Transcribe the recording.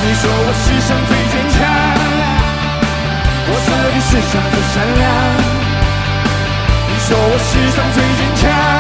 你说我世上最坚强，我说你世上最善良。你说我世上最坚强。